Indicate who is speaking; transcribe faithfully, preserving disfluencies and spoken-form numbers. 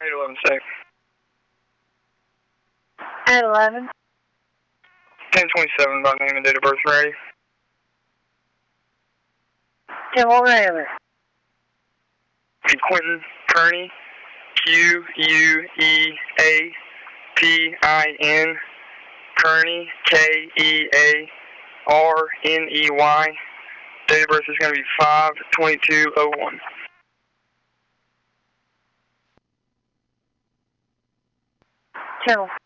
Speaker 1: eight eleven sec.
Speaker 2: eight eleven.
Speaker 1: ten twenty-seven by name and date of birth ready.
Speaker 2: ten what name it?
Speaker 1: Quentin Kearney. Q U E A P I N. Kearney. K E A R N E Y. Date of birth is going to be five twenty-two oh one.
Speaker 2: ten